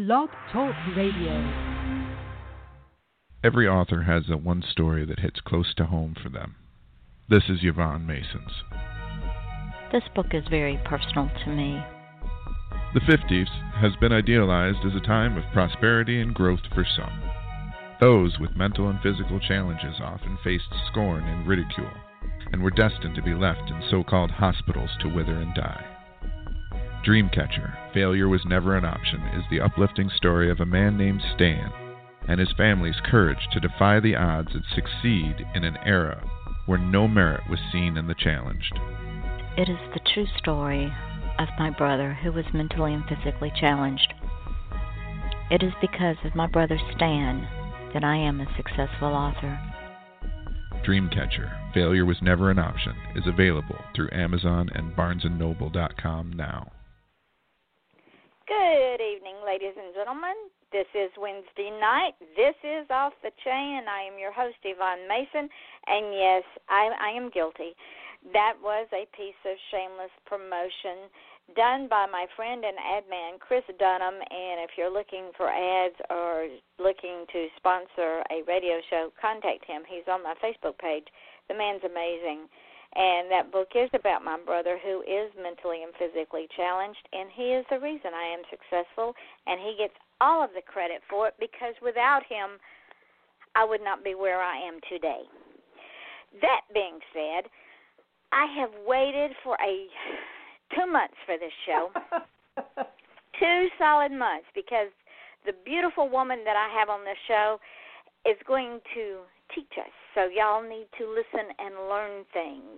Blog Talk Radio. Every author has that one story that hits close to home for them. This is Yvonne Mason's. This book is very personal to me. The 50s has been idealized as a time of prosperity and growth for some. Those with mental and physical challenges often faced scorn and ridicule, and were destined to be left in so-called hospitals to wither and die. Dreamcatcher, Failure Was Never an Option, is the uplifting story of a man named Stan and his family's courage to defy the odds and succeed in an era where no merit was seen in the challenged. It is the true story of my brother who was mentally and physically challenged. It is because of my brother Stan that I am a successful author. Dreamcatcher, Failure Was Never an Option is available through Amazon and BarnesandNoble.com now. Good evening, ladies and gentlemen. This is Wednesday night. This is Off the Chain. I am your host, Yvonne Mason. And yes, I am guilty. That was a piece of shameless promotion done by my friend and ad man, Chris Dunham. And if you're looking for ads or looking to sponsor a radio show, contact him. He's on my Facebook page. The man's amazing. And that book is about my brother who is mentally and physically challenged, and he is the reason I am successful, and he gets all of the credit for it because without him, I would not be where I am today. That being said, I have waited for 2 months for this show, 2 solid months, because the beautiful woman that I have on this show is going to teach us. So y'all need to listen and learn things.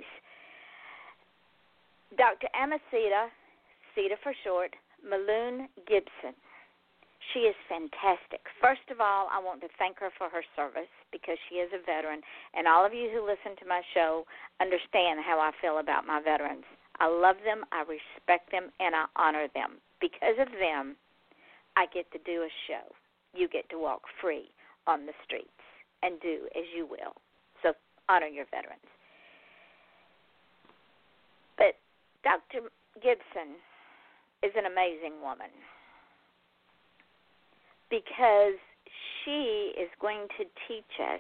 Dr. Amacita, Cita for short, Maloon Gibson. She is fantastic. First of all, I want to thank her for her service because she is a veteran. And all of you who listen to my show understand how I feel about my veterans. I love them, I respect them, and I honor them. Because of them, I get to do a show. You get to walk free on the streets and do as you will. So honor your veterans. But Dr. Gibson is an amazing woman because she is going to teach us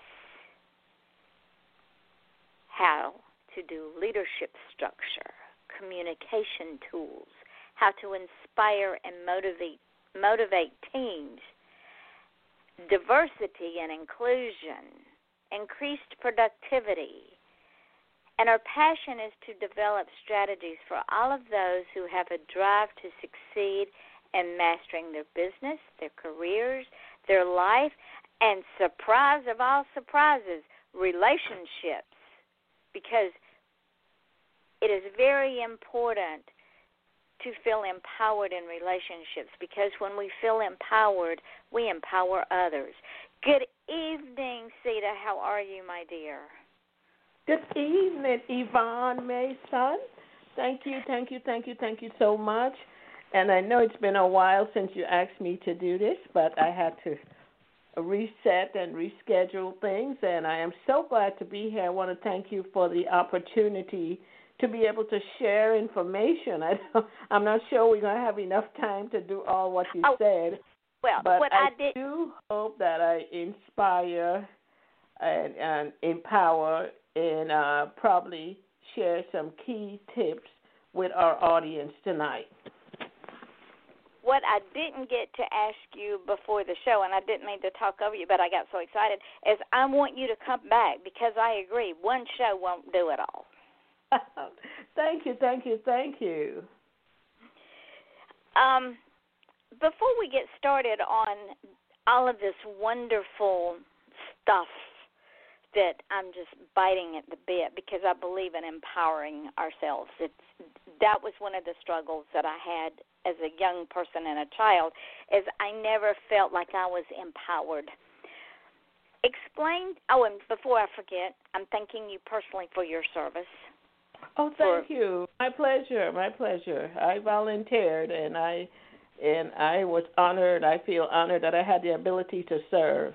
how to do leadership structure, communication tools, how to inspire and motivate teams, diversity and inclusion, increased productivity. And our passion is to develop strategies for all of those who have a drive to succeed in mastering their business, their careers, their life, and surprise of all surprises, relationships. Because it is very important to feel empowered in relationships, because when we feel empowered, we empower others. Good evening, Cita. How are you, my dear? Good evening, Yvonne Mason. Thank you so much. And I know it's been a while since you asked me to do this, but I had to reset and reschedule things, and I am so glad to be here. I want to thank you for the opportunity to be able to share information. I'm not sure we're going to have enough time to do all what you said. Well, but what I did do hope that I inspire and empower and probably share some key tips with our audience tonight. What I didn't get to ask you before the show, and I didn't mean to talk over you, but I got so excited, is I want you to come back because I agree, one show won't do it all. Thank you. Before we get started on all of this wonderful stuff that I'm just biting at the bit because I believe in empowering ourselves. That was one of the struggles that I had as a young person and a child, is I never felt like I was empowered. Explain, and before I forget, I'm thanking you personally for your service. Oh, thank you. My pleasure. I volunteered, and I was honored. I feel honored that I had the ability to serve.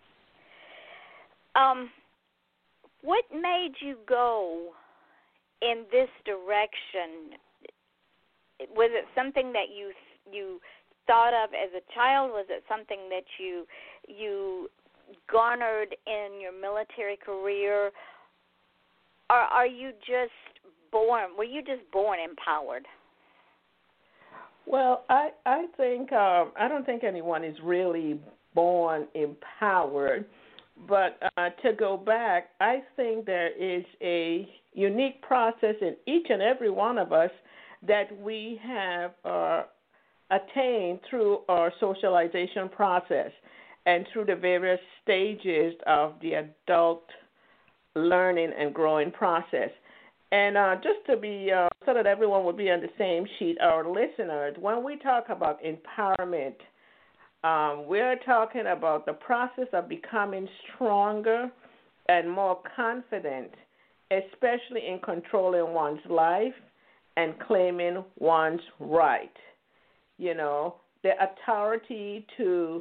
What made you go in this direction? Was it something that you thought of as a child? Was it something that you garnered in your military career? Or are you just born? Were you just born empowered? Well, I think I don't think anyone is really born empowered, but to go back, I think there is a unique process in each and every one of us that we have attained through our socialization process and through the various stages of the adult learning and growing process. And just to be, so that everyone would be on the same sheet, our listeners, when we talk about empowerment, we're talking about the process of becoming stronger and more confident, especially in controlling one's life and claiming one's right. You know, the authority to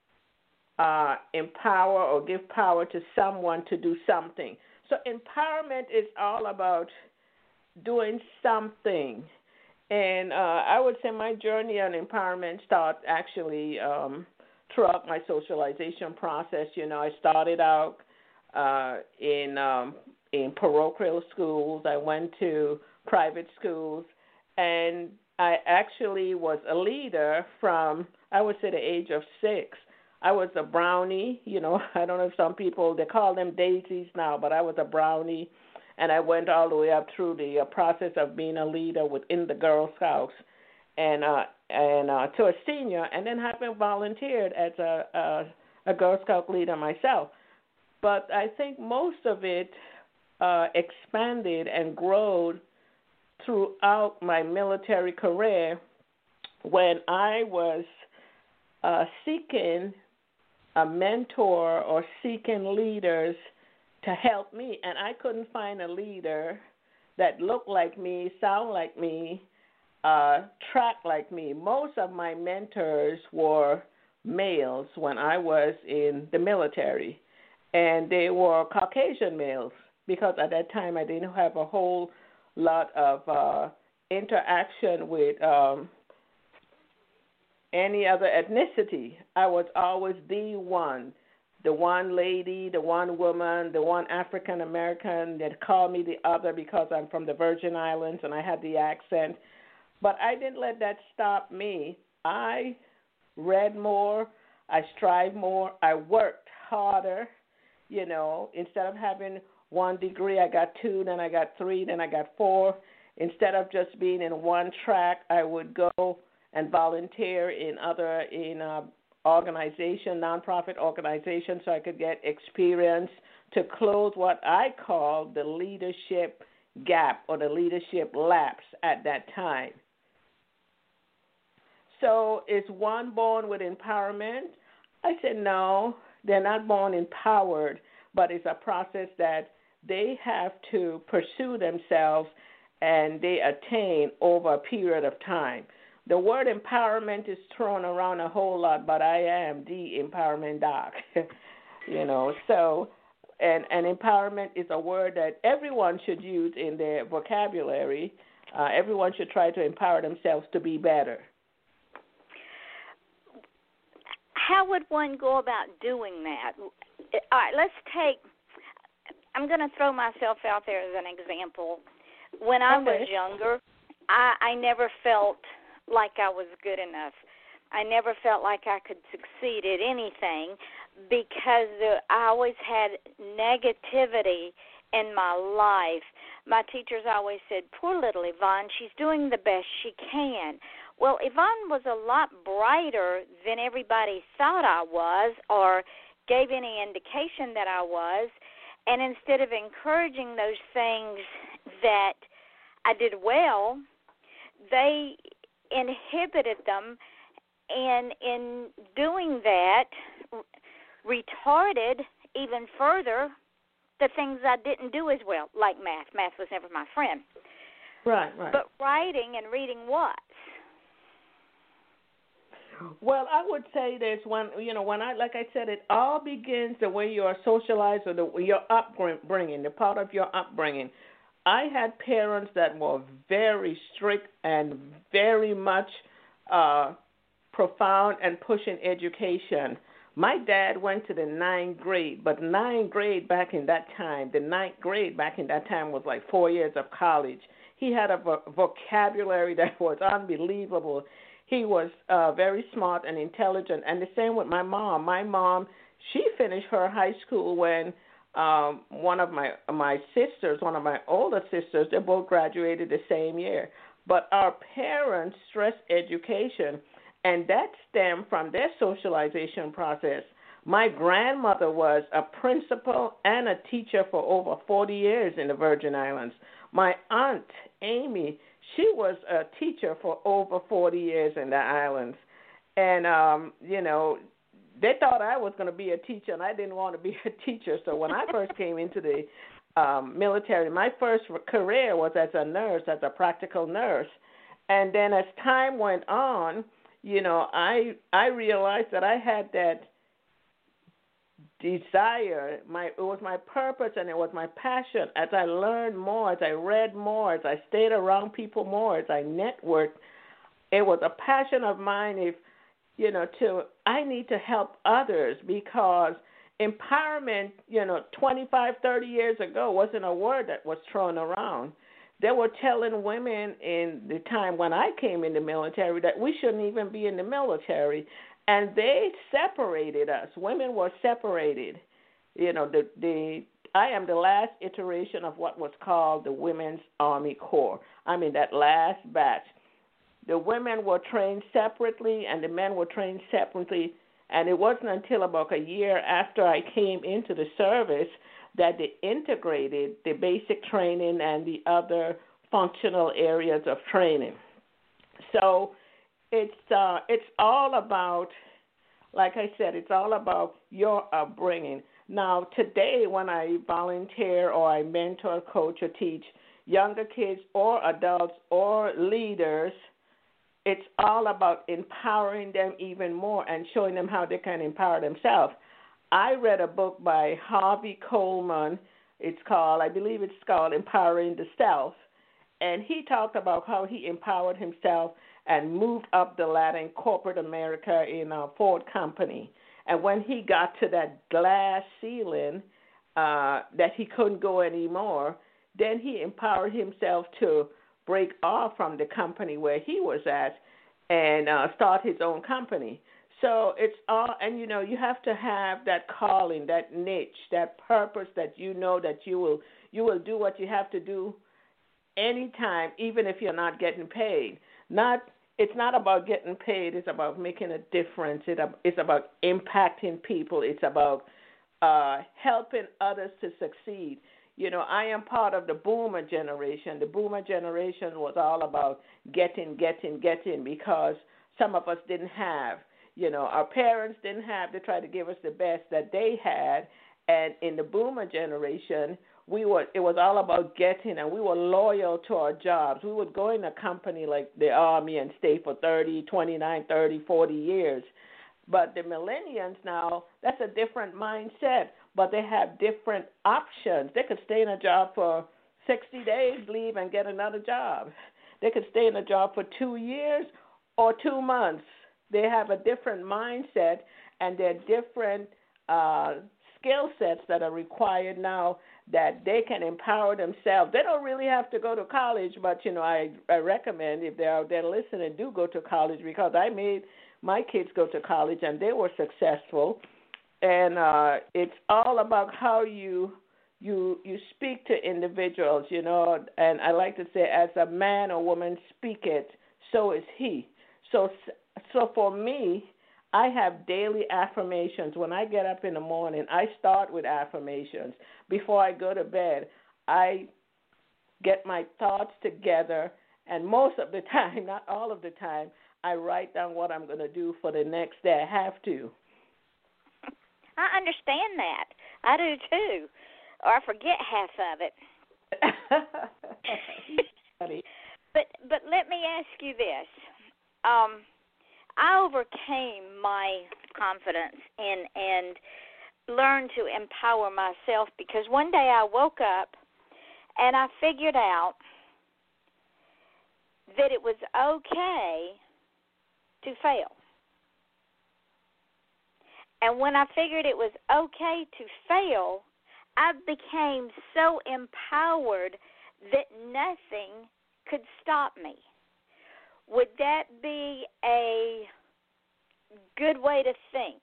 empower or give power to someone to do something. So empowerment is all about doing something. And I would say my journey on empowerment started actually throughout my socialization process. You know, I started out in parochial schools. I went to private schools, and I actually was a leader from, I would say, the age of 6. I was a brownie, you know, I don't know if some people, they call them daisies now, but I was a brownie, and I went all the way up through the process of being a leader within the Girl Scouts and to a senior, and then have been volunteered as a Girl Scout leader myself. But I think most of it expanded and growed throughout my military career when I was seeking a mentor or seeking leaders to help me, and I couldn't find a leader that looked like me, sound like me, track like me. Most of my mentors were males when I was in the military, and they were Caucasian males because at that time I didn't have a whole lot of interaction with any other ethnicity. I was always the one lady, the one woman, the one African American that called me the other because I'm from the Virgin Islands and I had the accent. But I didn't let that stop me. I read more, I strived more, I worked harder. You know, instead of having 1 degree, I got 2, then I got 3, then I got 4. Instead of just being in one track, I would go and volunteer in organization, nonprofit organizations, so I could get experience to close what I call the leadership gap or the leadership lapse at that time. So is one born with empowerment? I said no, they're not born empowered, but it's a process that they have to pursue themselves and they attain over a period of time. The word empowerment is thrown around a whole lot, but I am the empowerment doc, you know. So, and empowerment is a word that everyone should use in their vocabulary. Everyone should try to empower themselves to be better. How would one go about doing that? All right, let's take, I'm going to throw myself out there as an example. When I was younger, I never felt like I was good enough. I never felt like I could succeed at anything because I always had negativity in my life. My teachers always said, poor little Yvonne, she's doing the best she can. Well, Yvonne was a lot brighter than everybody thought I was or gave any indication that I was. And instead of encouraging those things that I did well, they inhibited them, and in doing that, retarded even further the things I didn't do as well, like math. Math was never my friend. Right. But writing and reading was. Well, I would say there's one, when like I said, it all begins the way you are socialized or your upbringing, the part of your upbringing. I had parents that were very strict and very much profound and pushing education. My dad went to the ninth grade, but ninth grade back in that time, was like 4 years of college. He had a vocabulary that was unbelievable. He was very smart and intelligent, and the same with my mom. My mom, she finished her high school when one of my sisters, one of my older sisters, they both graduated the same year. But our parents stressed education, and that stemmed from their socialization process. My grandmother was a principal and a teacher for over 40 years in the Virgin Islands. My aunt, Amy, she was a teacher for over 40 years in the islands. And, they thought I was going to be a teacher, and I didn't want to be a teacher. So when I first came into the military, my first career was as a nurse, as a practical nurse. And then as time went on, I realized that I had that desire. It was my purpose and it was my passion. As I learned more, as I read more, as I stayed around people more, as I networked, it was a passion of mine. I need to help others, because empowerment, 25, 30 years ago wasn't a word that was thrown around. They were telling women in the time when I came in the military that we shouldn't even be in the military, and they separated us. Women were separated. I am the last iteration of what was called the Women's Army Corps. That last batch. The women were trained separately and the men were trained separately, and it wasn't until about a year after I came into the service that they integrated the basic training and the other functional areas of training. So it's all about, like I said, it's all about your upbringing. Now, today when I volunteer or I mentor, coach, or teach younger kids or adults or leaders, it's all about empowering them even more and showing them how they can empower themselves. I read a book by Harvey Coleman. I believe it's called Empowering the Self. And he talked about how he empowered himself and moved up the ladder in corporate America in a Ford company. And when he got to that glass ceiling that he couldn't go anymore, then he empowered himself to break off from the company where he was at and start his own company. So it's all, and you have to have that calling, that niche, that purpose that that you will do what you have to do anytime, even if you're not getting paid. It's not about getting paid. It's about making a difference. It's about impacting people. It's about helping others to succeed. I am part of the boomer generation. The boomer generation was all about getting, because some of us didn't have. Our parents didn't have. They tried to give us the best that they had. And in the boomer generation, it was all about getting, and we were loyal to our jobs. We would go in a company like the Army and stay for 30, 29, 30, 40 years. But the millennials now, that's a different mindset, but they have different options. They could stay in a job for 60 days, leave, and get another job. They could stay in a job for 2 years or 2 months. They have a different mindset, and they're different skill sets that are required now that they can empower themselves. They don't really have to go to college, but, I recommend, if they're out there listening, do go to college, because I made my kids go to college, and they were successful. And it's all about how you speak to individuals, and I like to say, as a man or woman speaketh, so is he. So for me, I have daily affirmations. When I get up in the morning, I start with affirmations. Before I go to bed, I get my thoughts together, and most of the time, not all of the time, I write down what I'm going to do for the next day. I have to. I understand that. I do too. Or I forget half of it. But let me ask you this. I overcame my confidence and learned to empower myself, because one day I woke up and I figured out that it was okay to fail. And when I figured it was okay to fail, I became so empowered that nothing could stop me. Would that be a good way to think?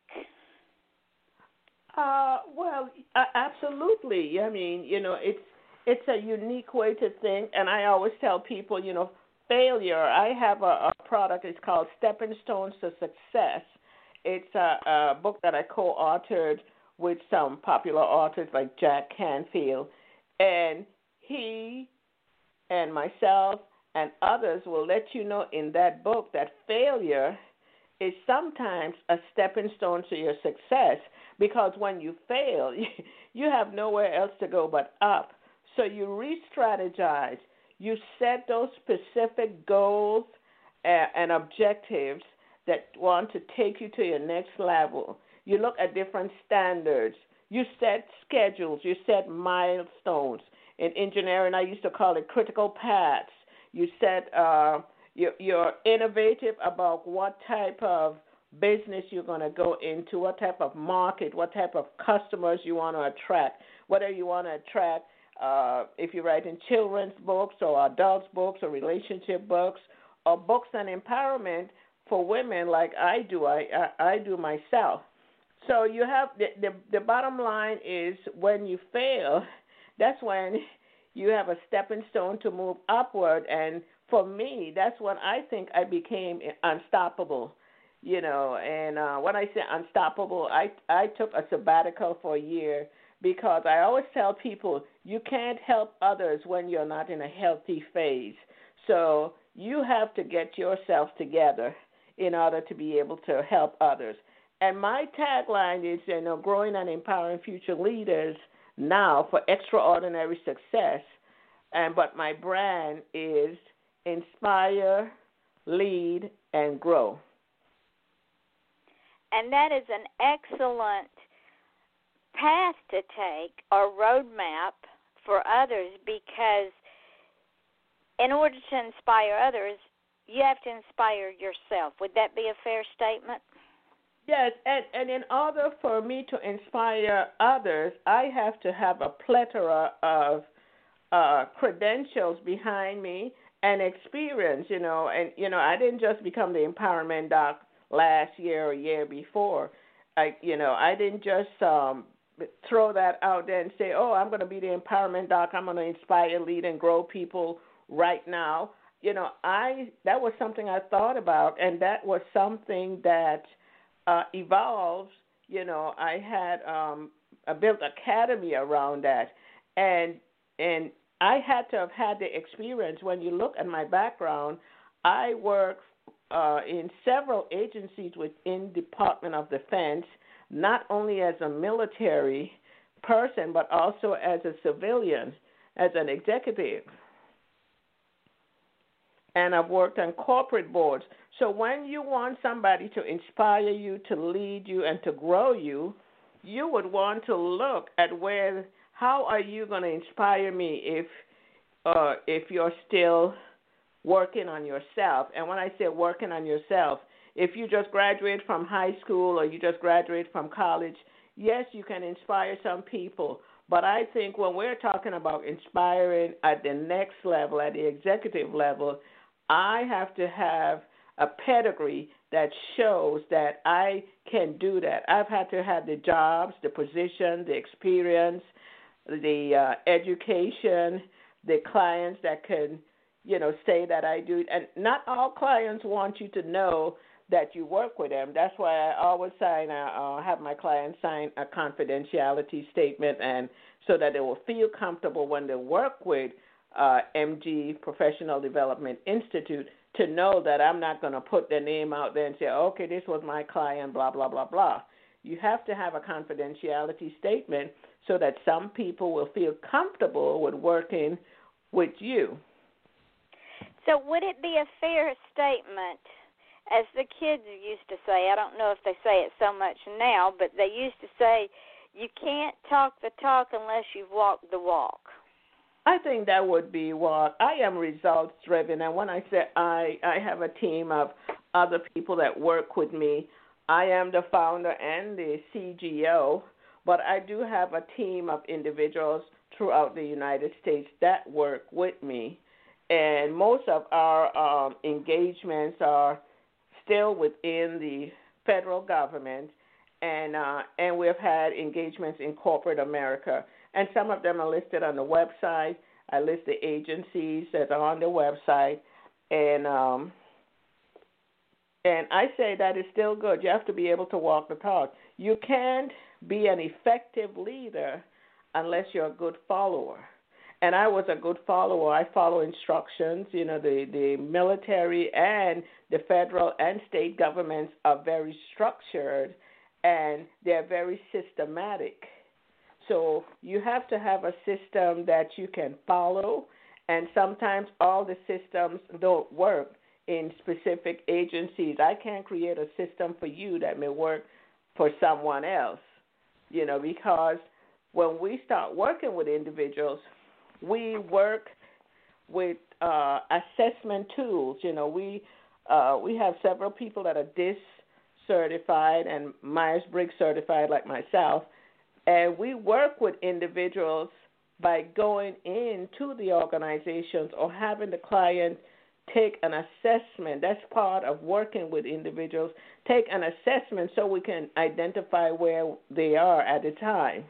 Well, absolutely. I mean, it's a unique way to think, and I always tell people, failure. I have a product. It's called Stepping Stones to Success. It's a book that I co-authored with some popular authors like Jack Canfield, and he and myself and others will let you know in that book that failure is sometimes a stepping stone to your success, because when you fail, you have nowhere else to go but up. So you re-strategize. You set those specific goals and objectives that want to take you to your next level. You look at different standards. You set schedules. You set milestones. In engineering, I used to call it critical paths. You set, you're innovative about what type of business you're going to go into, what type of market, what type of customers you want to attract, whether you want to attract, if you're writing children's books or adults books or relationship books or books on empowerment for women like I do. I do myself. So you have the bottom line is when you fail, that's when you have a stepping stone to move upward. And for me, that's when I think I became unstoppable. And when I say unstoppable, I took a sabbatical for a year, because I always tell people you can't help others when you're not in a healthy phase. So you have to get yourself together in order to be able to help others. And my tagline is, growing and empowering future leaders now for extraordinary success. But my brand is inspire, lead, and grow. And that is an excellent path to take or roadmap for others, because in order to inspire others, you have to inspire yourself. Would that be a fair statement? Yes, and in order for me to inspire others, I have to have a plethora of credentials behind me and experience, and, I didn't just become the empowerment doc last year or year before. I didn't just throw that out there and say, oh, I'm going to be the empowerment doc. I'm going to inspire, lead, and grow people right now. That was something I thought about, and that was something that evolves. I had I built academy around that, and I had to have had the experience. When you look at my background, I work in several agencies within Department of Defense, not only as a military person, but also as a civilian, as an executive. And I've worked on corporate boards. So when you want somebody to inspire you, to lead you, and to grow you, you would want to look at how are you going to inspire me if you're still working on yourself. And when I say working on yourself, if you just graduate from high school or you just graduate from college, yes, you can inspire some people. But I think when we're talking about inspiring at the next level, at the executive level, I have to have a pedigree that shows that I can do that. I've had to have the jobs, the position, the experience, the education, the clients that can, say that I do it. And not all clients want you to know that you work with them. That's why I always have my clients sign a confidentiality statement, and so that they will feel comfortable when they work with MG Professional Development Institute, to know that I'm not going to put their name out there and say, okay, this was my client, blah, blah, blah, blah. You have to have a confidentiality statement so that some people will feel comfortable with working with you. So would it be a fair statement, as the kids used to say, I don't know if they say it so much now, but they used to say, you can't talk the talk unless you've walked the walk? I think that would be what I am results driven, and when I say I have a team of other people that work with me. I am the founder and the CGO, but I do have a team of individuals throughout the United States that work with me. And most of our engagements are still within the federal government, and we've had engagements in corporate America. And some of them are listed on the website. I list the agencies that are on the website, and I say that is still good. You have to be able to walk the talk. You can't be an effective leader unless you're a good follower. And I was a good follower. I follow instructions. You know, the military and the federal and state governments are very structured, and they're very systematic. So you have to have a system that you can follow, and sometimes all the systems don't work in specific agencies. I can't create a system for you that may work for someone else, you know, because when we start working with individuals, we work with assessment tools. You know, we have several people that are DIS certified and Myers-Briggs certified like myself, and we work with individuals by going into the organizations or having the client take an assessment. That's part of working with individuals. Take an assessment so we can identify where they are at the time.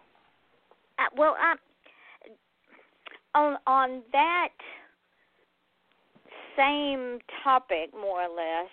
On that same topic, more or less,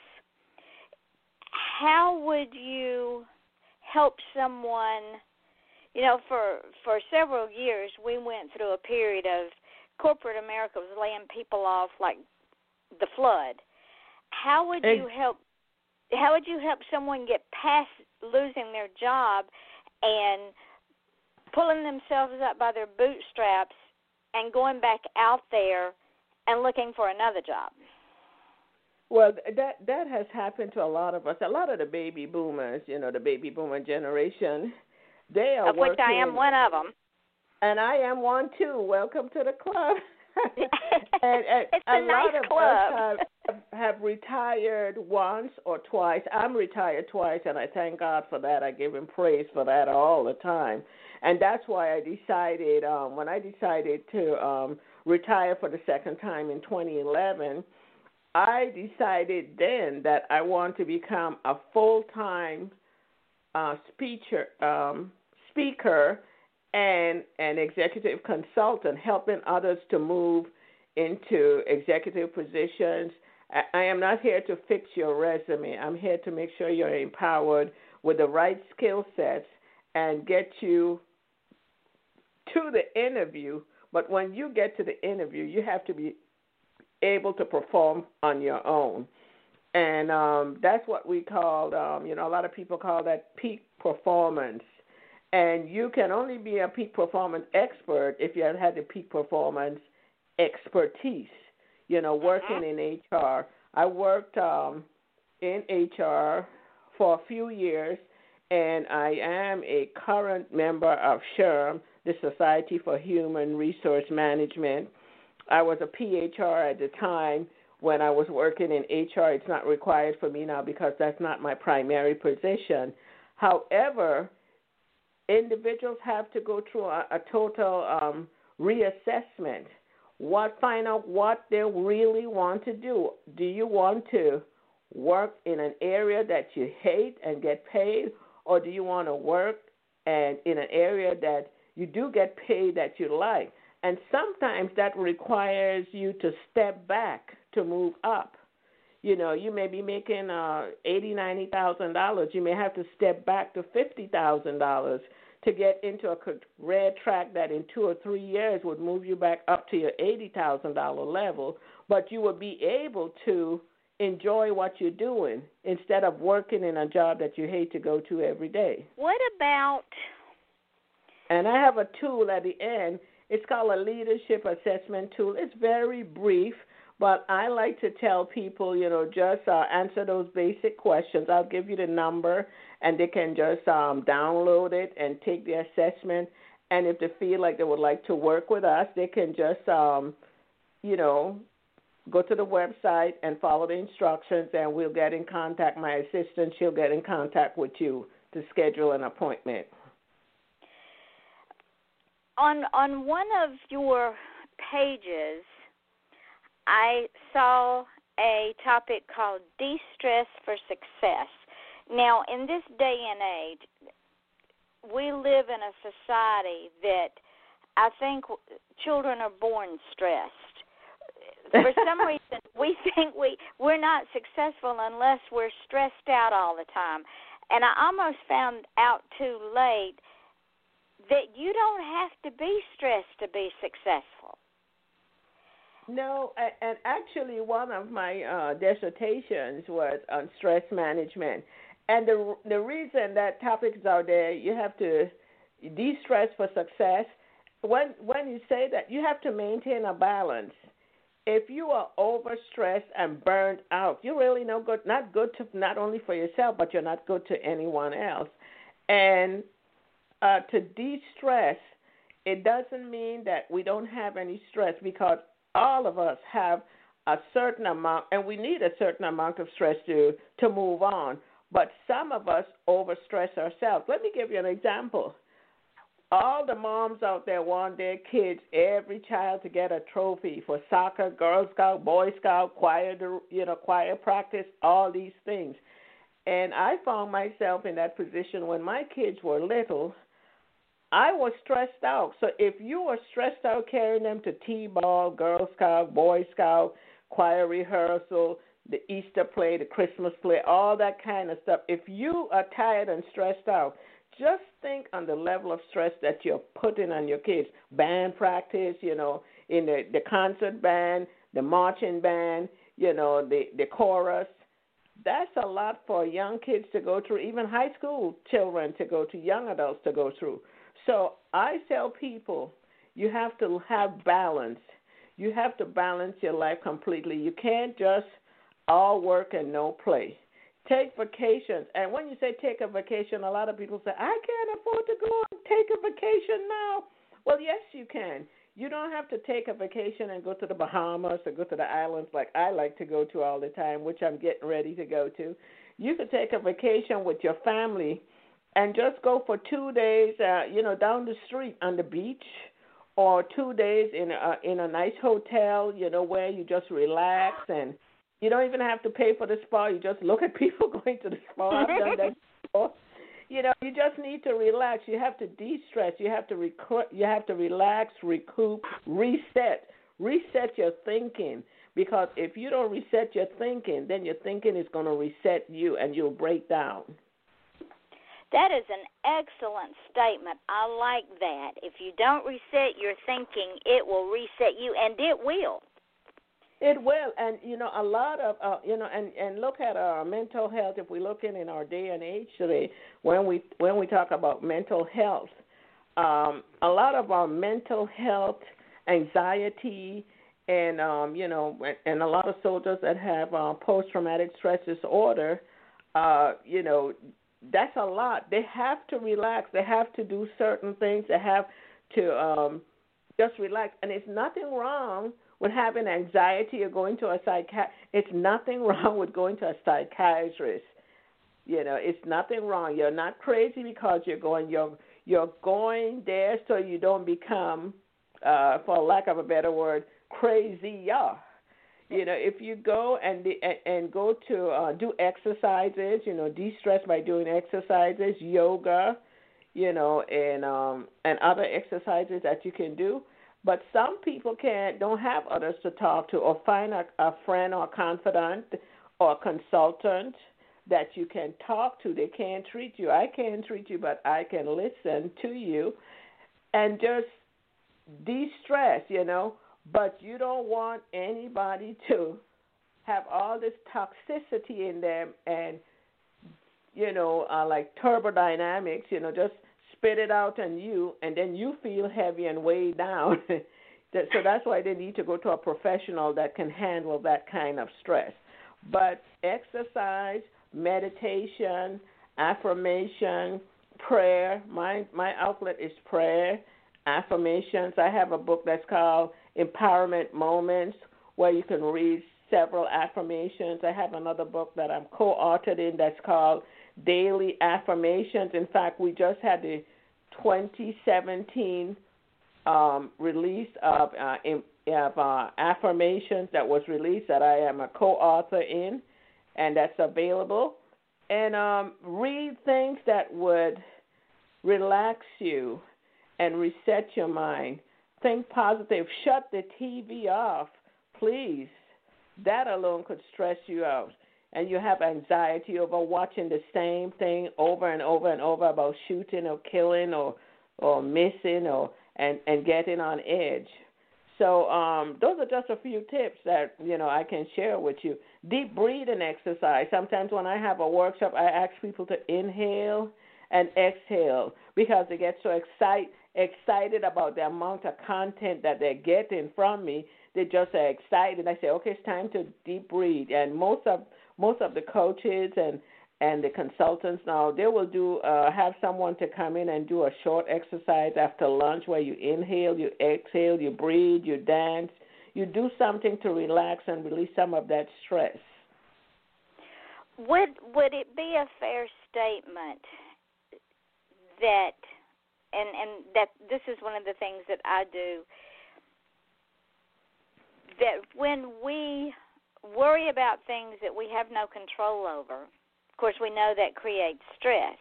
how would you help someone? You know, for several years, we went through a period of corporate America was laying people off like the flood. How would you help someone get past losing their job and pulling themselves up by their bootstraps and going back out there and looking for another job? Well, that has happened to a lot of us. A lot of the baby boomers, you know, the baby boomer generation, they are working. Of which I am one of them. And I am one too. Welcome to the club. and it's a nice lot of club. us have retired once or twice. I'm retired twice, and I thank God for that. I give Him praise for that all the time. And that's why I decided, when I decided to retire for the second time in 2011, I decided then that I want to become a full-time speaker and an executive consultant, helping others to move into executive positions. I am not here to fix your resume. I'm here to make sure you're empowered with the right skill sets and get you to the interview. But when you get to the interview, you have to be able to perform on your own. And that's what we call, a lot of people call that peak performance. And you can only be a peak performance expert if you have had the peak performance expertise, working in HR. I worked in HR for a few years, and I am a current member of SHRM, the Society for Human Resource Management. I was a PHR at the time when I was working in HR. It's not required for me now because that's not my primary position. However, individuals have to go through a total reassessment. Find out what they really want to do. Do you want to work in an area that you hate and get paid, or do you want to work in an area that you do get paid that you like? And sometimes that requires you to step back to move up. You may be making $80,000, $90,000. You may have to step back to $50,000 to get into a career track that in 2 or 3 years would move you back up to your $80,000 level. But you will be able to enjoy what you're doing instead of working in a job that you hate to go to every day. What about? And I have a tool at the end. It's called a leadership assessment tool. It's very brief, but I like to tell people, just answer those basic questions. I'll give you the number, and they can just download it and take the assessment. And if they feel like they would like to work with us, they can just, go to the website and follow the instructions, and we'll get in contact. My assistant, she'll get in contact with you to schedule an appointment. On one of your pages, I saw a topic called De-Stress for Success. Now, in this day and age, we live in a society that I think children are born stressed. For some reason, we think we're not successful unless we're stressed out all the time. And I almost found out too late that you don't have to be stressed to be successful. No, and actually one of my dissertations was on stress management. And the reason that topics are there, you have to de-stress for success. When you say that, you have to maintain a balance. If you are overstressed and burned out, you're really not good not only for yourself, but you're not good to anyone else. And to de-stress, it doesn't mean that we don't have any stress, because all of us have a certain amount, and we need a certain amount of stress to move on. But some of us overstress ourselves. Let me give you an example. All the moms out there want their kids, every child, to get a trophy for soccer, Girl Scout, Boy Scout, choir practice, all these things. And I found myself in that position when my kids were little. I was stressed out. So if you were stressed out carrying them to T-ball, Girl Scout, Boy Scout, choir rehearsal, the Easter play, the Christmas play, all that kind of stuff, if you are tired and stressed out, just think on the level of stress that you're putting on your kids. Band practice, in the concert band, the marching band, the chorus. That's a lot for young kids to go through, even high school children to go through, young adults to go through. So I tell people you have to have balance. You have to balance your life completely. You can't just all work and no play. Take vacations. And when you say take a vacation, a lot of people say, I can't afford to go and take a vacation now. Well, yes, you can. You don't have to take a vacation and go to the Bahamas or go to the islands like I like to go to all the time, which I'm getting ready to go to. You could take a vacation with your family and just go for 2 days, down the street on the beach, or 2 days in a nice hotel, where you just relax, and you don't even have to pay for the spa. You just look at people going to the spa. I've done that before. You just need to relax. You have to de-stress. You have to relax, recoup, reset your thinking. Because if you don't reset your thinking, then your thinking is going to reset you, and you'll break down. That is an excellent statement. I like that. If you don't reset your thinking, it will reset you, and it will. It will, and a lot of and look at our mental health. If we look in our day and age today, when we talk about mental health, a lot of our mental health, anxiety, and and a lot of soldiers that have post-traumatic stress disorder, that's a lot. They have to relax. They have to do certain things. They have to just relax, and it's nothing wrong with having anxiety or going to a psychiatrist. It's nothing wrong with going to a psychiatrist. It's nothing wrong. You're not crazy because you're going. You're going there so you don't become, for lack of a better word, crazy. If you go and go to do exercises, de-stress by doing exercises, yoga, and other exercises that you can do. But some people don't have others to talk to, or find a friend or confidant or consultant that you can talk to. They can't treat you. I can't treat you, but I can listen to you and just de-stress, But you don't want anybody to have all this toxicity in them and, like turbodynamics, just spit it out on you, and then you feel heavy and weighed down. So that's why they need to go to a professional that can handle that kind of stress. But exercise, meditation, affirmation, prayer. My outlet is prayer, affirmations. I have a book that's called Empowerment Moments, where you can read several affirmations. I have another book that I'm co-authored in that's called Daily Affirmations. In fact, we just had the 2017 release of affirmations that was released that I am a co-author in, and that's available. And read things that would relax you and reset your mind. Think positive. Shut the TV off, please. That alone could stress you out. And you have anxiety over watching the same thing over and over and over about shooting or killing or missing and getting on edge. So those are just a few tips that, I can share with you. Deep breathing exercise. Sometimes when I have a workshop, I ask people to inhale and exhale because they get so excited about the amount of content that they're getting from me. They just are excited. I say, okay, it's time to deep breathe. And most of the coaches and the consultants now, they will have someone to come in and do a short exercise after lunch where you inhale, you exhale, you breathe, you dance. You do something to relax and release some of that stress. Would it be a fair statement that, and that this is one of the things that I do, that when we worry about things that we have no control over, of course we know that creates stress.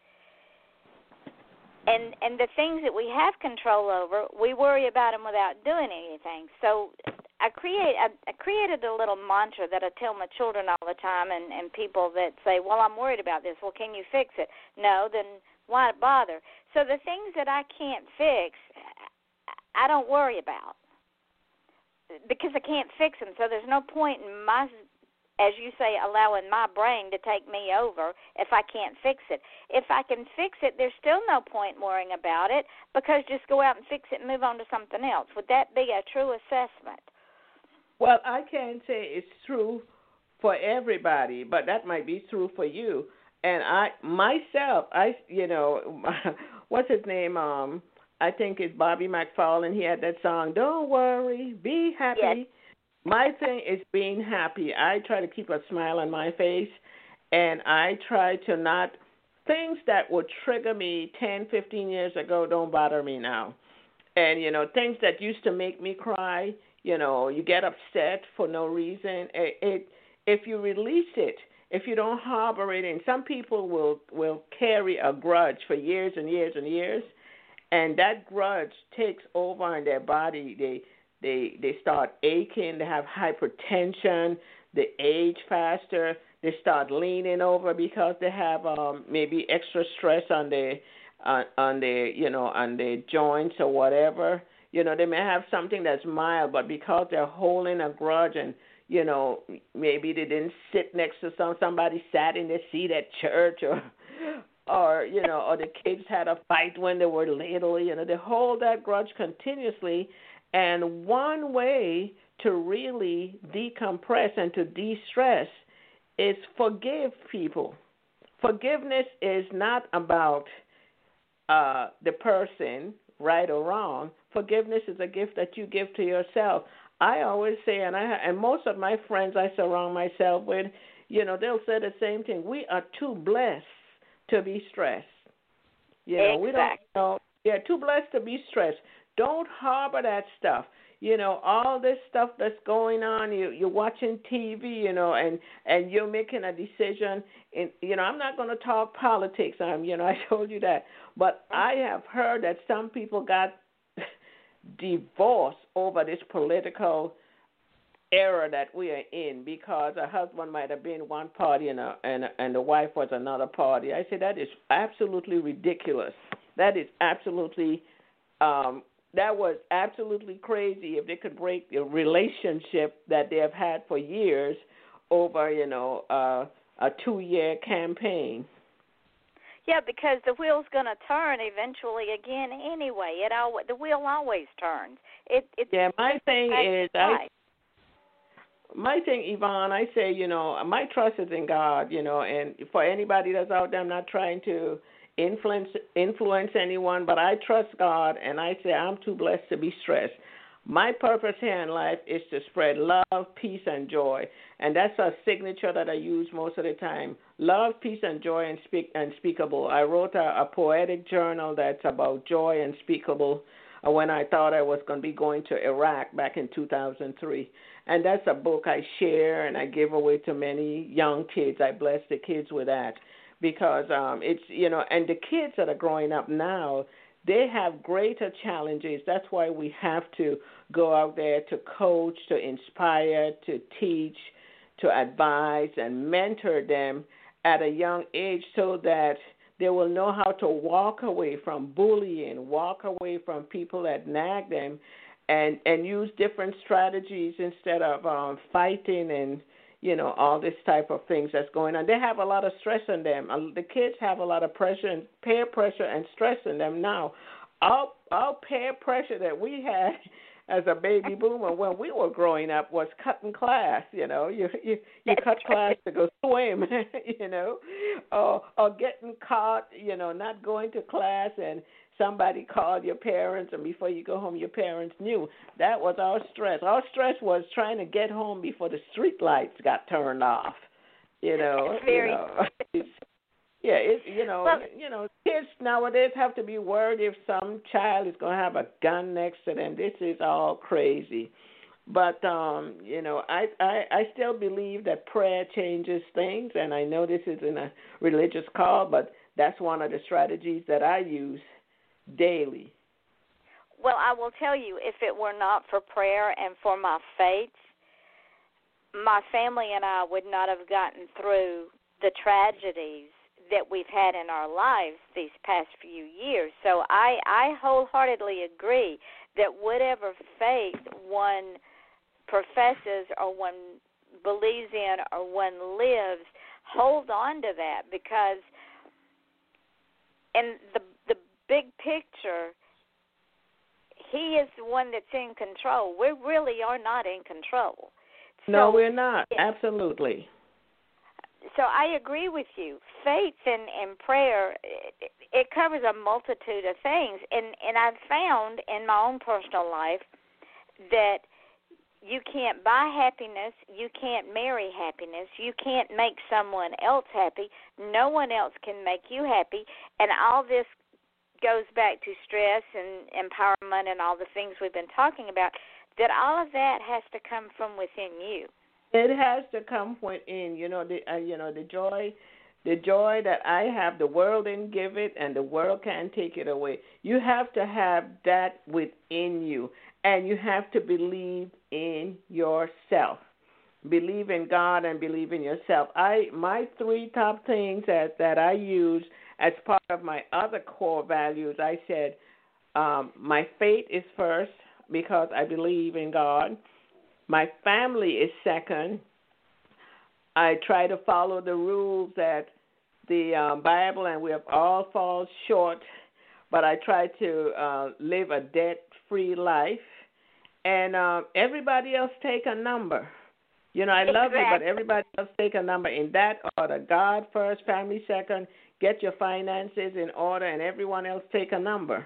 And the things that we have control over, we worry about them without doing anything. So I created a little mantra that I tell my children all the time and people that say, well, I'm worried about this. Well, can you fix it? No, then why bother? So the things that I can't fix, I don't worry about because I can't fix them. So there's no point in my, as you say, allowing my brain to take me over if I can't fix it. If I can fix it, there's still no point worrying about it because just go out and fix it and move on to something else. Would that be a true assessment? Well, I can't say it's true for everybody, but that might be true for you. And what's his name? I think it's Bobby McFarlane. He had that song, Don't Worry, Be Happy. Yes. My thing is being happy. I try to keep a smile on my face, and I try to not, things that would trigger me 10, 15 years ago don't bother me now. And, things that used to make me cry, you get upset for no reason. If you release it, if you don't harbor it, and some people will carry a grudge for years and years and years, and that grudge takes over in their body. They start aching, they have hypertension, they age faster, they start leaning over because they have maybe extra stress on their joints or whatever. They may have something that's mild, but because they're holding a grudge and maybe they didn't sit next to somebody sat in their seat at church or the kids had a fight when they were little, they hold that grudge continuously. And one way to really decompress and to de-stress is forgive people. Forgiveness is not about the person, right or wrong. Forgiveness is a gift that you give to yourself. I always say, and most of my friends I surround myself with, they'll say the same thing. We are too blessed to be stressed. Exactly. We don't. Too blessed to be stressed. Don't harbor that stuff. All this stuff that's going on, you're watching TV, and you're making a decision. And, I'm not going to talk politics. I told you that. But I have heard that some people got divorced over this political era that we are in because a husband might have been one party and the wife was another party. I say that is absolutely ridiculous. That is absolutely that was absolutely crazy if they could break the relationship that they have had for years over, a 2-year campaign. Yeah, because the wheel's going to turn eventually again anyway. The wheel always turns. My thing, Yvonne, I say, my trust is in God, and for anybody that's out there, I'm not trying to influence anyone, but I trust God, and I say I'm too blessed to be stressed. My purpose here in life is to spread love, peace, and joy. And that's a signature that I use most of the time. Love, peace, and joy unspeakable. I wrote a poetic journal that's about joy unspeakable when I thought I was going to be going to Iraq back in 2003. And that's a book I share and I give away to many young kids. I bless the kids with that because it's, and the kids that are growing up now, they have greater challenges. That's why we have to go out there to coach, to inspire, to teach, to advise, and mentor them at a young age so that they will know how to walk away from bullying, walk away from people that nag them, and use different strategies instead of fighting and, all this type of things that's going on. They have a lot of stress on them. The kids have a lot of pressure and peer pressure and stress in them now. Our peer pressure that we had as a baby boomer when we were growing up was cutting class. You cut class to go swim, or getting caught, not going to class and somebody called your parents, and before you go home, your parents knew. That was our stress. Our stress was trying to get home before the street lights got turned off. Very. Kids nowadays have to be worried if some child is going to have a gun next to them. This is all crazy. But, I still believe that prayer changes things, and I know this isn't a religious call, but that's one of the strategies that I use daily. Well, I will tell you, if it were not for prayer and for my faith, my family and I would not have gotten through the tragedies that we've had in our lives these past few years. So I wholeheartedly agree that whatever faith one professes or one believes in or one lives, hold on to that, because in the big picture, he is the one that's in control. We really are not in control. No, we're not. Absolutely. So I agree with you. Faith and prayer, it covers a multitude of things. And I've found in my own personal life that you can't buy happiness, you can't marry happiness, you can't make someone else happy, no one else can make you happy, and all this goes back to stress and empowerment and all the things we've been talking about, that all of that has to come from within you. It has to come within. The joy that I have, the world didn't give it, and the world can't take it away. You have to have that within you, and you have to believe in yourself. Believe in God and believe in yourself. My 3 top things that I use as part of my other core values, I said my faith is first because I believe in God. My family is second. I try to follow the rules that the Bible, and we have all fallen short, but I try to live a debt-free life. And everybody else take a number. I love you, but everybody else take a number in that order. God first, family second, get your finances in order, and everyone else take a number.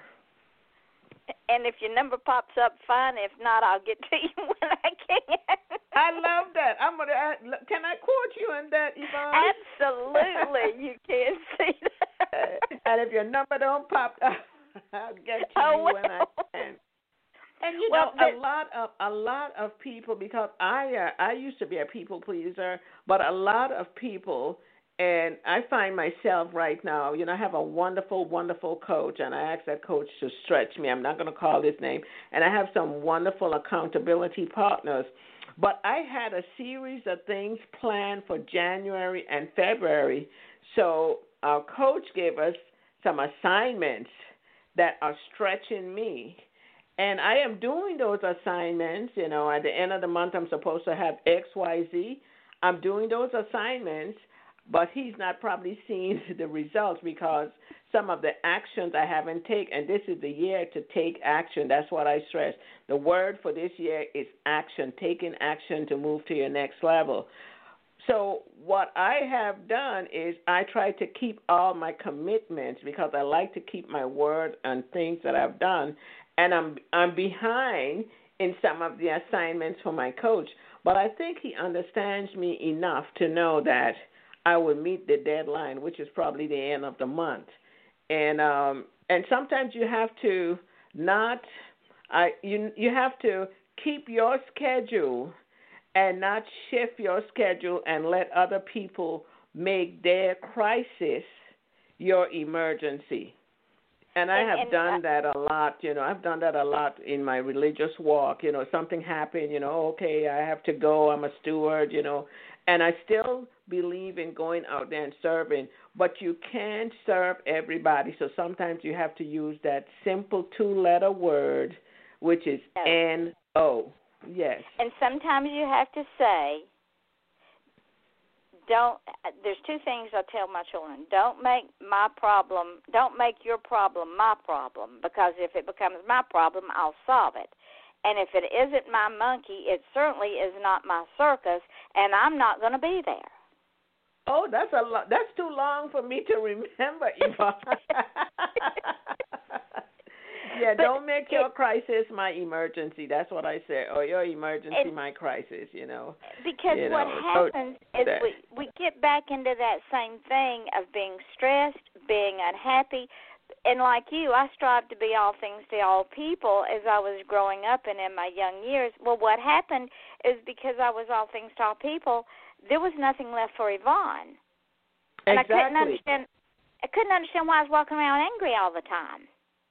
And if your number pops up, fine. If not, I'll get to you when I can. I love that. Can I quote you on that, Yvonne? Absolutely, you can see that. And if your number don't pop up, I'll get to you when I can. And a lot of people, because I used to be a people pleaser, but a lot of people. And I find myself right now, I have a wonderful, wonderful coach, and I asked that coach to stretch me. I'm not going to call his name. And I have some wonderful accountability partners. But I had a series of things planned for January and February. So our coach gave us some assignments that are stretching me. And I am doing those assignments. At the end of the month, I'm supposed to have X, Y, Z. I'm doing those assignments. But he's not probably seeing the results because some of the actions I haven't taken, and this is the year to take action. That's what I stress. The word for this year is action, taking action to move to your next level. So what I have done is I try to keep all my commitments because I like to keep my word on things that I've done, and I'm behind in some of the assignments for my coach. But I think he understands me enough to know that I will meet the deadline, which is probably the end of the month. And sometimes you have to you have to keep your schedule and not shift your schedule and let other people make their crisis your emergency. And I have done that a lot, I've done that a lot in my religious walk. Something happened, okay, I have to go, I'm a steward, and I still believe in going out there and serving, but you can't serve everybody. So sometimes you have to use that simple 2-letter word, which is N-O. Yes. And sometimes you have to say, there's 2 things I tell my children. Don't make your problem my problem, because if it becomes my problem, I'll solve it. And if it isn't my monkey, it certainly is not my circus, and I'm not going to be there. Oh, that's a lot. That's too long for me to remember, Yvonne. Yeah, don't make your crisis my emergency. That's what I say. Or your emergency my crisis, Because what happens is we get back into that same thing of being stressed, being unhappy. And like you, I strive to be all things to all people as I was growing up and in my young years. Well, what happened is because I was all things to all people, there was nothing left for Yvonne. And exactly. I couldn't understand why I was walking around angry all the time.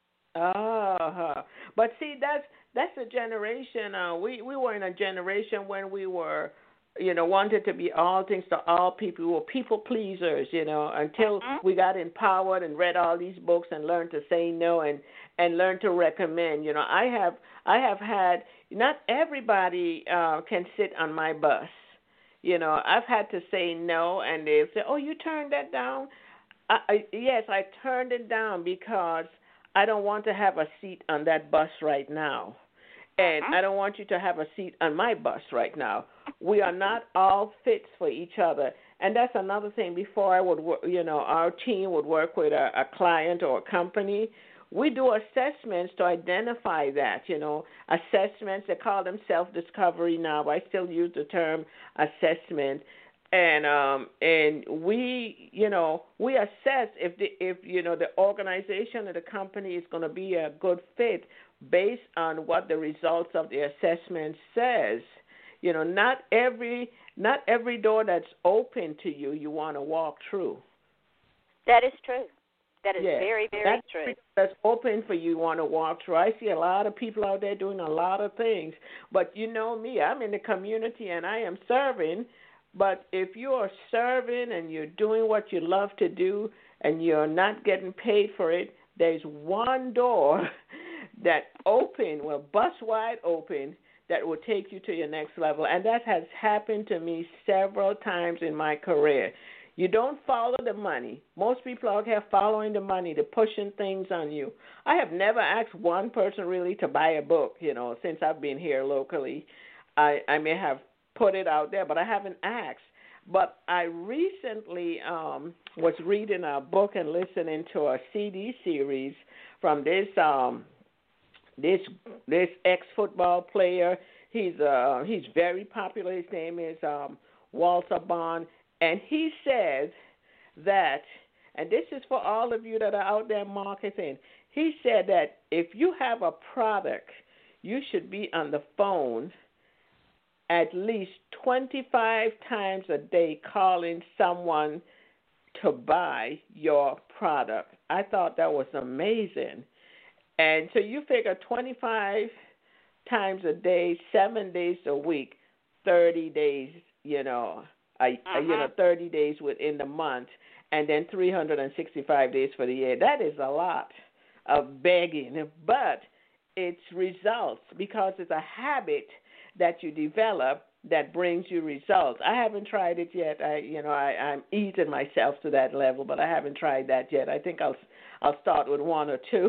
But see, that's a generation. We were in a generation when we were, wanted to be all things to all people. We were people pleasers, until we got empowered and read all these books and learned to say no and learned to recommend. I have had, not everybody can sit on my bus. I've had to say no, and they'll say, "Oh, you turned that down?" Yes, I turned it down because I don't want to have a seat on that bus right now. And I don't want you to have a seat on my bus right now. We are not all fits for each other. And that's another thing. Before I would, our team would work with a client or a company, we do assessments to identify that, assessments. They call them self-discovery now. I still use the term assessment. And we assess if the organization or the company is going to be a good fit based on what the results of the assessment says. Not every door that's open to you want to walk through. That is true. That is very, very true. That's open for you want to walk through. I see a lot of people out there doing a lot of things, but you know me, I'm in the community and I am serving. But if you are serving and you're doing what you love to do and you're not getting paid for it, there's one door that bust wide open, that will take you to your next level. And that has happened to me several times in my career. You don't follow the money. Most people out here following the money, they're pushing things on you. I have never asked one person really to buy a book, since I've been here locally. I may have put it out there, but I haven't asked. But I recently was reading a book and listening to a CD series from this ex-football player. He's very popular. His name is Walter Bond, and he says that, and this is for all of you that are out there marketing. He said that if you have a product, you should be on the phone at least 25 times a day calling someone to buy your product. I thought that was amazing. And so you figure 25 times a day, 7 days a week, 30 days, 30 days within the month, and then 365 days for the year. That is a lot of begging, but it's results because it's a habit that you develop that brings you results. I haven't tried it yet. I'm easing myself to that level, but I haven't tried that yet. I think I'll start with one or two.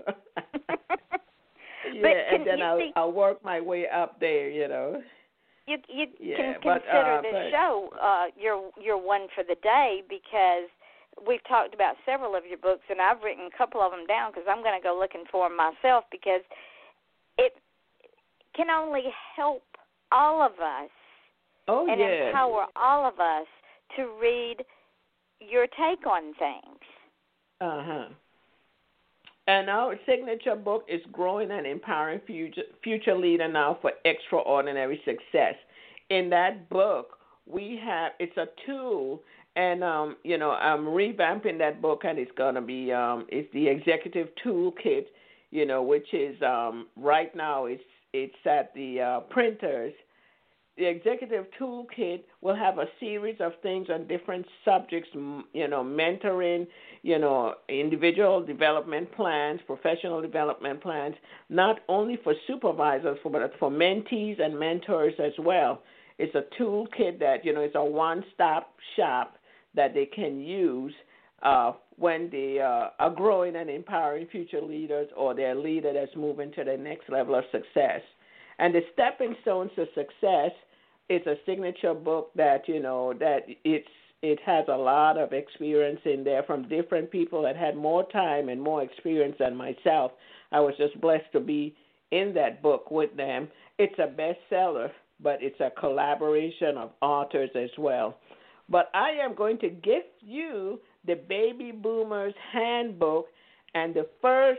And then I'll work my way up there. You can consider this show your one for the day, because we've talked about several of your books, and I've written a couple of them down because I'm going to go looking for them myself, because can only help all of us and empower all of us to read your take on things. Uh-huh. And our signature book is Growing and Empowering Future Leader Now for Extraordinary Success. In that book, it's a tool, and, I'm revamping that book, and it's going to be, it's the Executive Toolkit, which is, right now it's at the printers. The Executive Toolkit will have a series of things on different subjects, mentoring, individual development plans, professional development plans, not only for supervisors, but for mentees and mentors as well. It's a toolkit that, it's a one-stop shop that they can use when they are growing and empowering future leaders, or they're a leader that's moving to the next level of success. And the Stepping Stones to Success is a signature book that, that it has a lot of experience in there from different people that had more time and more experience than myself. I was just blessed to be in that book with them. It's a bestseller, but it's a collaboration of authors as well. But I am going to gift you the Baby Boomers Handbook, and the first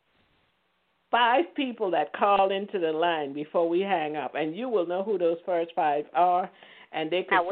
5 people that call into the line before we hang up, and you will know who those first 5 are, and they can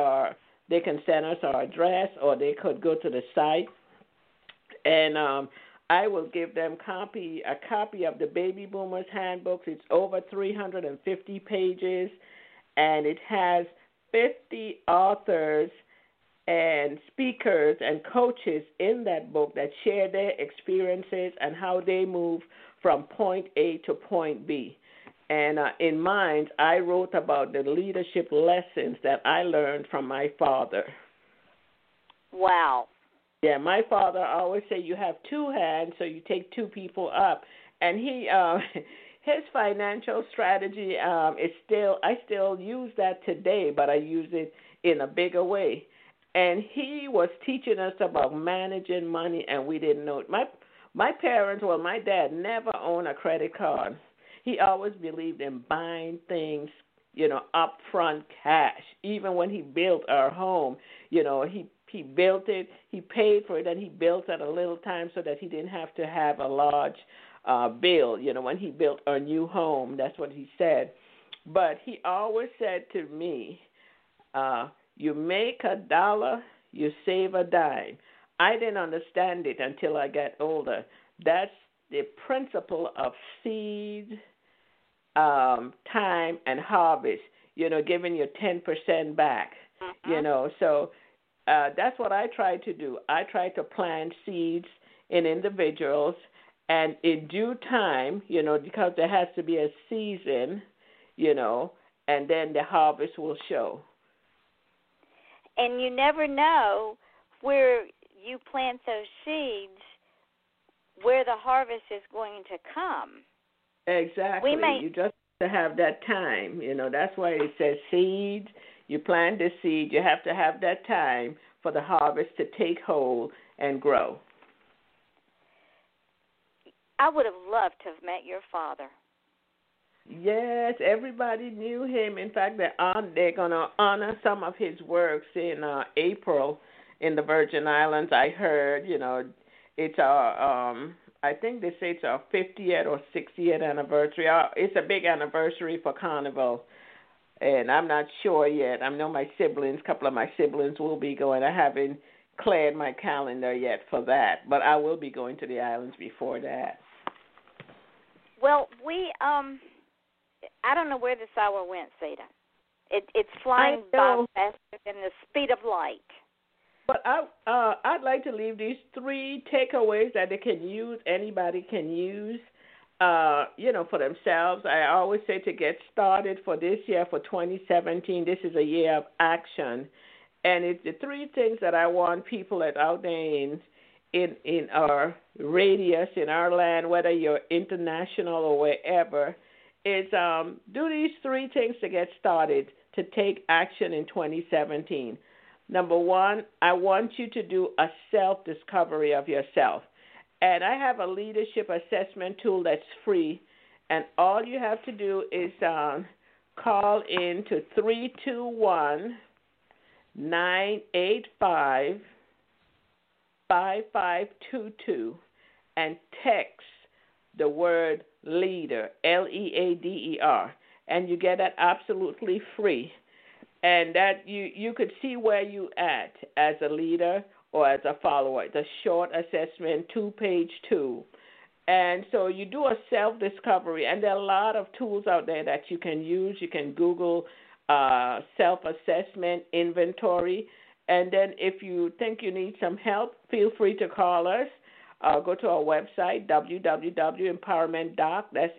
send us our address, or they could go to the site, and I will give them a copy of the Baby Boomers Handbook. It's over 350 pages, and it has 50 authors and speakers and coaches in that book that share their experiences and how they move from point A to point B. And in mine, I wrote about the leadership lessons that I learned from my father. Wow. Yeah, my father always said you have 2 hands, so you take 2 people up. And he, his financial strategy I still use that today, but I use it in a bigger way. And he was teaching us about managing money, and we didn't know it. My dad never owned a credit card. He always believed in buying things, upfront cash. Even when he built our home, he built it, he paid for it, and he built at a little time so that he didn't have to have a large bill. When he built our new home, that's what he said. But he always said to me, you make $1, you save a dime. I didn't understand it until I got older. That's the principle of seed, time, and harvest, giving you 10% back, So that's what I try to do. I try to plant seeds in individuals, and in due time, because there has to be a season, and then the harvest will show. And you never know where you plant those seeds, where the harvest is going to come. Exactly. You just have to have that time. That's why it says seeds. You plant the seed. You have to have that time for the harvest to take hold and grow. I would have loved to have met your father. Yes, everybody knew him. In fact, they're going to honor some of his works in April in the Virgin Islands. I heard, it's our, I think they say it's our 50th or 60th anniversary. It's a big anniversary for Carnival, and I'm not sure yet. I know a couple of my siblings will be going. I haven't cleared my calendar yet for that, but I will be going to the islands before that. Well, I don't know where this hour went, Seda. It's flying by faster than the speed of light. But I'd like to leave these 3 takeaways that they can use, anybody can use, for themselves. I always say to get started for this year, for 2017, this is a year of action. And it's the 3 things that I want people that out there in our radius, in our land, whether you're international or wherever, is do these 3 things to get started to take action in 2017. Number 1, I want you to do a self-discovery of yourself. And I have a leadership assessment tool that's free, And all you have to do is call in to 321-985-5522 and text the word leader, LEADER, and you get that absolutely free. And that you could see where you at as a leader or as a follower. It's a short assessment, 2-page tool. And so you do a self-discovery, and there are a lot of tools out there that you can use. You can Google self-assessment inventory. And then if you think you need some help, feel free to call us. Go to our website, www.empowermentdoc, that's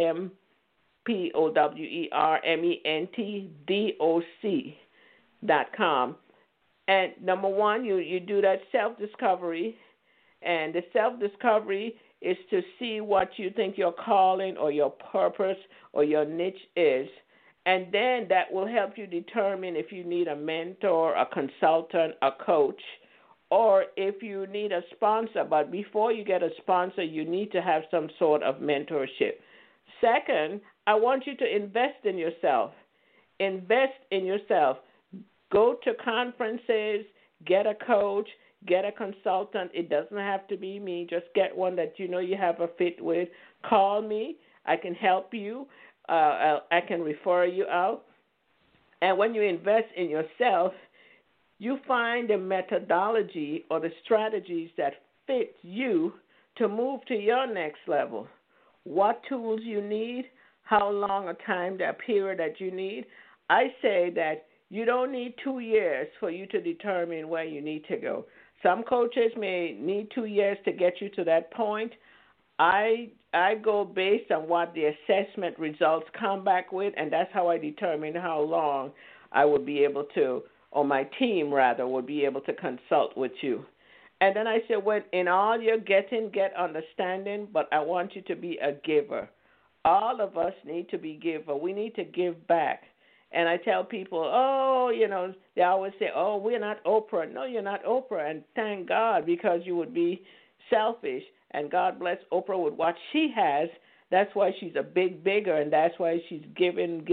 EMPOWERMENTDOC.com. And number one, you do that self-discovery, and the self-discovery is to see what you think your calling or your purpose or your niche is. And then that will help you determine if you need a mentor, a consultant, a coach, or if you need a sponsor. But before you get a sponsor, you need to have some sort of mentorship. Second, I want you to invest in yourself. Invest in yourself. Go to conferences, get a coach, get a consultant. It doesn't have to be me. Just get one that you know you have a fit with. Call me. I can help you. I can refer you out. And when you invest in yourself, you find the methodology or the strategies that fit you to move to your next level. What tools you need, how long a time, that period that you need. I say that you don't need 2 years for you to determine where you need to go. Some coaches may need 2 years to get you to that point. I go based on what the assessment results come back with, and that's how I determine how long I would be able to, or my team rather, would be able to consult with you. And then I say, when in all you're getting, get understanding, but I want you to be a giver. All of us need to be giver. We need to give back. And I tell people, they always say, we're not Oprah. No, you're not Oprah. And thank God, because you would be selfish. And God bless Oprah with what she has. That's why she's a bigger, and that's why she's giving.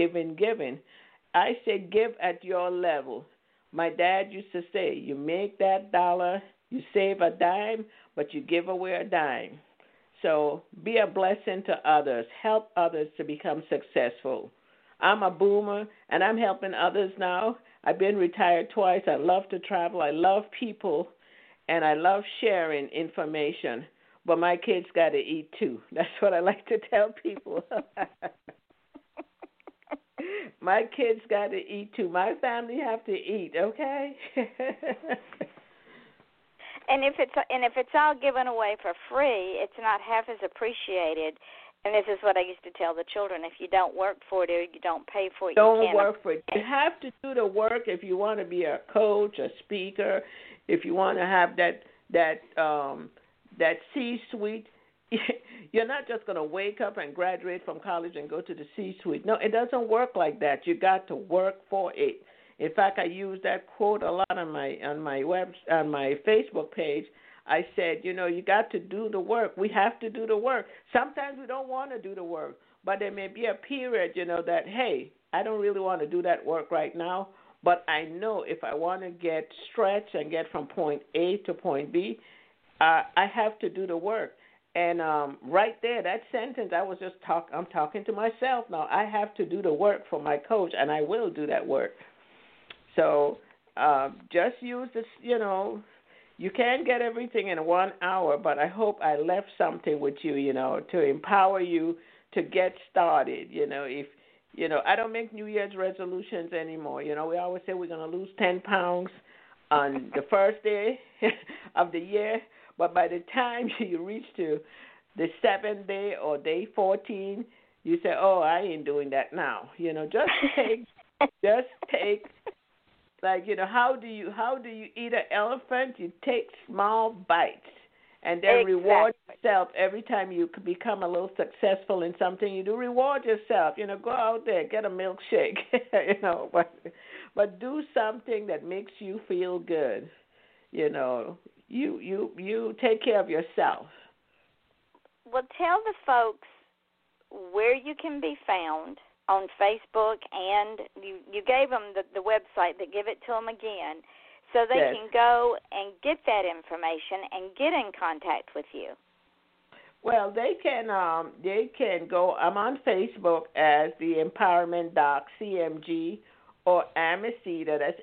I say give at your level. My dad used to say, you make that dollar, you save a dime, but you give away a dime. So be a blessing to others. Help others to become successful. I'm a boomer, and I'm helping others now. I've been retired twice. I love to travel. I love people, and I love sharing information. But my kids got to eat, too. That's what I like to tell people. My kids got to eat, too. My family have to eat, okay? And if it's all given away for free, it's not half as appreciated. And this is what I used to tell the children: if you don't work for it or you don't pay for it, don't you can't work for it. You have to do the work if you want to be a coach, a speaker, if you want to have that C-suite. You're not just going to wake up and graduate from college and go to the C-suite. No, it doesn't work like that. You got to work for it. In fact, I use that quote a lot on my Facebook page. I said, you got to do the work. We have to do the work. Sometimes we don't want to do the work, but there may be a period, that, hey, I don't really want to do that work right now, but I know if I want to get stretched and get from point A to point B, I have to do the work. And right there, that sentence, I'm talking to myself now. I have to do the work for my coach, and I will do that work. So just use this, you can't get everything in 1 hour, but I hope I left something with you, to empower you to get started. If I don't make New Year's resolutions anymore. We always say we're going to lose 10 pounds on the first day of the year, but by the time you reach to the 7th day or day 14, you say, "Oh, I ain't doing that now." Just take. Like, how do you eat an elephant? You take small bites and then reward yourself every time you become a little successful in something you do. Reward yourself. Go out there, get a milkshake, but do something that makes you feel good. You take care of yourself. Well, tell the folks where you can be found on Facebook, and you gave them the website, but give it to them again so they Yes. can go and get that information and get in contact with you. Well, they can go. I'm on Facebook as the Empowerment Doc CMG, or Amicita. That's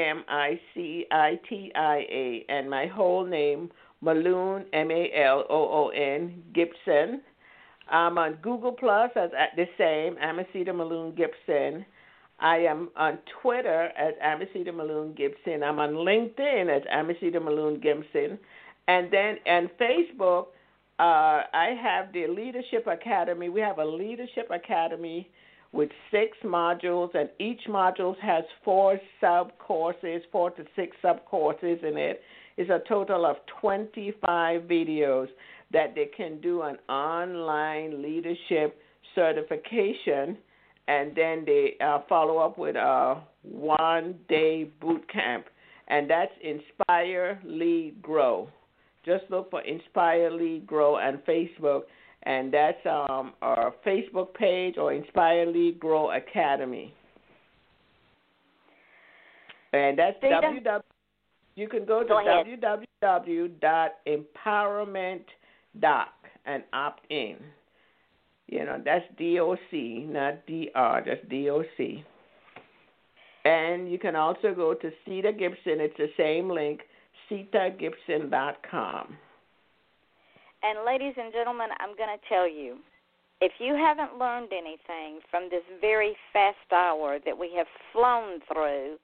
AMICITIA, and my whole name Malloon MALOON Gibson. I'm on Google Plus as at the same Amicita Malloon Gibson. I am on Twitter as Amicita Malloon Gibson. I'm on LinkedIn as Amicita Malloon Gibson, and then on Facebook. I have the Leadership Academy. We have a Leadership Academy with 6 modules, and each module has 4 sub-courses, 4 to 6 sub-courses in it. It's a total of 25 videos that they can do an online leadership certification, and then they follow up with a 1-day boot camp, and that's Inspire, Lead, Grow. Just look for Inspire, Lead, Grow on Facebook, and that's our Facebook page, or Inspire, Lead, Grow Academy. And that's You can go to www.empowerment.doc and opt in. That's DOC, not DR, just DOC. And you can also go to Cedar Gibson. It's the same link. CetaGibson.com. And ladies and gentlemen, I'm going to tell you, if you haven't learned anything from this very fast hour that we have flown through,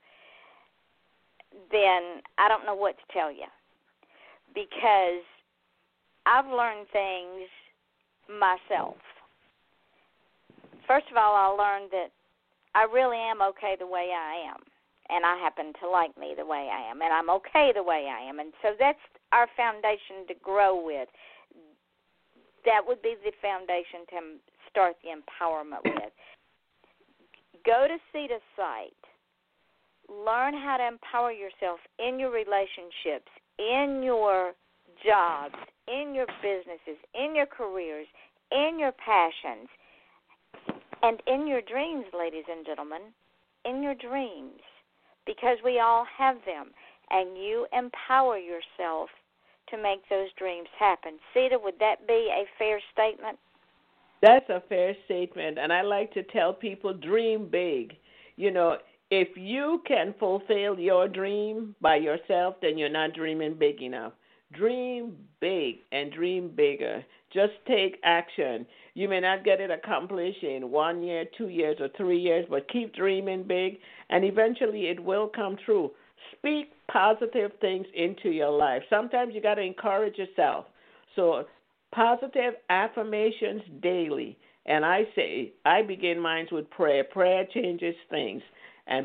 then I don't know what to tell you. Because I've learned things myself. First of all, I learned that I really am okay the way I am. And I happen to like me the way I am, and I'm okay the way I am. And so that's our foundation to grow with. That would be the foundation to start the empowerment with. Go to CETA's site. Learn how to empower yourself in your relationships, in your jobs, in your businesses, in your careers, in your passions, and in your dreams, ladies and gentlemen, in your dreams. Because we all have them, and you empower yourself to make those dreams happen. Ceta, would that be a fair statement? That's a fair statement, and I like to tell people, dream big. If you can fulfill your dream by yourself, then you're not dreaming big enough. Dream big and dream bigger. Just take action. You may not get it accomplished in 1 year, 2 years, or 3 years, but keep dreaming big, and eventually it will come true. Speak positive things into your life. Sometimes you got to encourage yourself. So positive affirmations daily. And I begin mine with prayer. Prayer changes things. And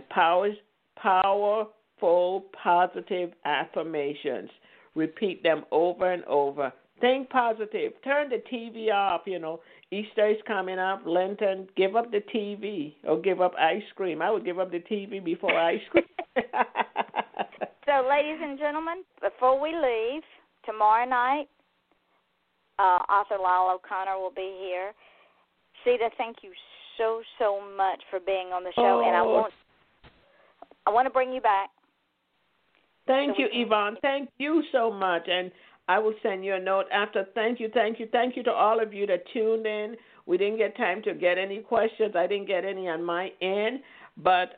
powerful positive affirmations. Repeat them over and over. Think positive. Turn the TV off, Easter is coming up, Lenten. Give up the TV or give up ice cream. I would give up the TV before ice cream. So, ladies and gentlemen, before we leave, tomorrow night, author Lyle O'Connor will be here. Ceta, thank you so much for being on the show, and I want to bring you back. Thank you, Yvonne. Thank you so much, and I will send you a note after. Thank you to all of you that tuned in. We didn't get time to get any questions. I didn't get any on my end, but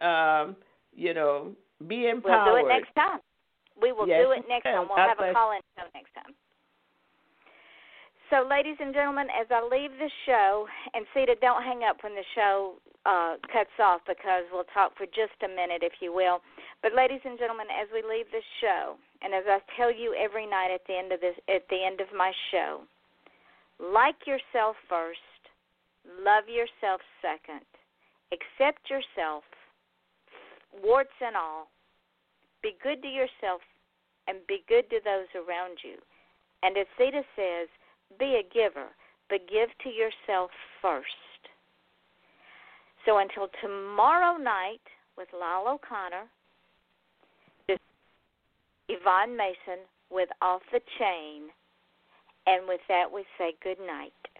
be empowered. We'll do it next time. We will do it next time. We'll have a call-in show next time. So, ladies and gentlemen, as I leave this show, and Ceta, don't hang up when the show cuts off, because we'll talk for just a minute, if you will. But, ladies and gentlemen, as we leave this show, and as I tell you every night at the end of my show, like yourself first, love yourself second, accept yourself, warts and all, be good to yourself, and be good to those around you. And as Ceta says, be a giver, but give to yourself first. So until tomorrow night with Lyle O'Connor, this is Yvonne Mason with Off the Chain. And with that, we say good night.